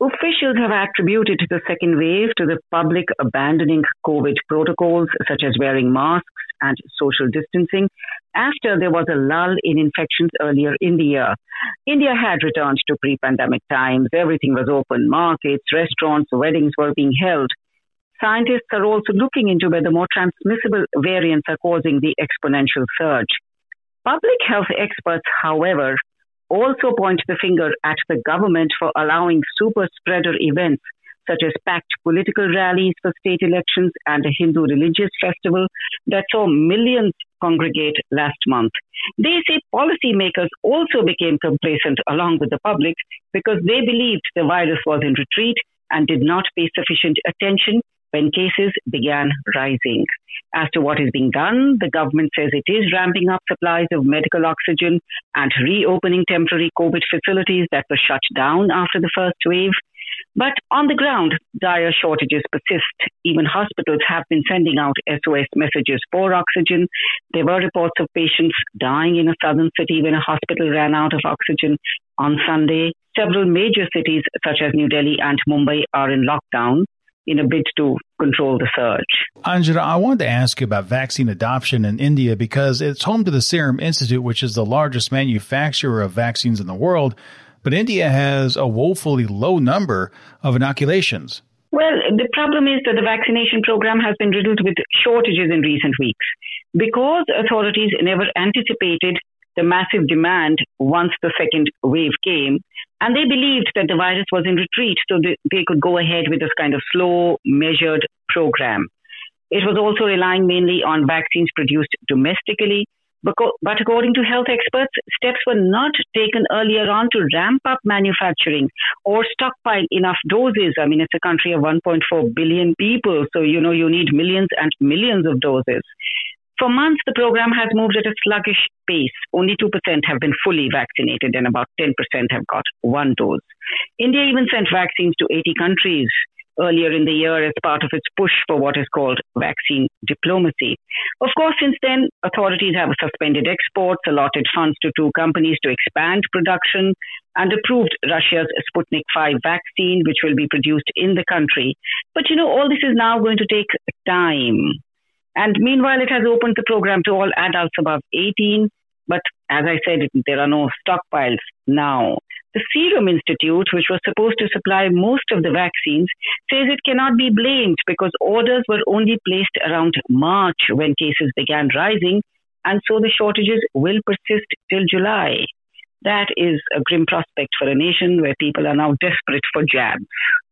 Officials have attributed the second wave to the public abandoning COVID protocols such as wearing masks and social distancing after there was a lull in infections earlier in the year. India had returned to pre-pandemic times. Everything was open. Markets, restaurants, weddings were being held. Scientists are also looking into whether more transmissible variants are causing the exponential surge. Public health experts, however, also point the finger at the government for allowing super spreader events such as packed political rallies for state elections and a Hindu religious festival that saw millions congregate last month. They say policymakers also became complacent along with the public because they believed the virus was in retreat and did not pay sufficient attention when cases began rising. As to what is being done, the government says it is ramping up supplies of medical oxygen and reopening temporary COVID facilities that were shut down after the first wave. But on the ground, dire shortages persist. Even hospitals have been sending out SOS messages for oxygen. There were reports of patients dying in a southern city when a hospital ran out of oxygen on Sunday. Several major cities such as New Delhi and Mumbai are in lockdown in a bid to control the surge. Anjana, I wanted to ask you about vaccine adoption in India because it's home to the Serum Institute, which is the largest manufacturer of vaccines in the world. But India has a woefully low number of inoculations. Well, the problem is that the vaccination program has been riddled with shortages in recent weeks because authorities never anticipated the massive demand once the second wave came. And they believed that the virus was in retreat, so they could go ahead with this kind of slow, measured program. It was also relying mainly on vaccines produced domestically. But according to health experts, steps were not taken earlier on to ramp up manufacturing or stockpile enough doses. I mean, it's a country of 1.4 billion people, so you need millions and millions of doses. For months, the program has moved at a sluggish pace. Only 2% have been fully vaccinated and about 10% have got one dose. India even sent vaccines to 80 countries earlier in the year as part of its push for what is called vaccine diplomacy. Of course, since then, authorities have suspended exports, allotted funds to two companies to expand production, and approved Russia's Sputnik V vaccine, which will be produced in the country. But all this is now going to take time. And meanwhile, it has opened the program to all adults above 18. But as I said, there are no stockpiles now. The Serum Institute, which was supposed to supply most of the vaccines, says it cannot be blamed because orders were only placed around March when cases began rising, and so the shortages will persist till July. That is a grim prospect for a nation where people are now desperate for jabs.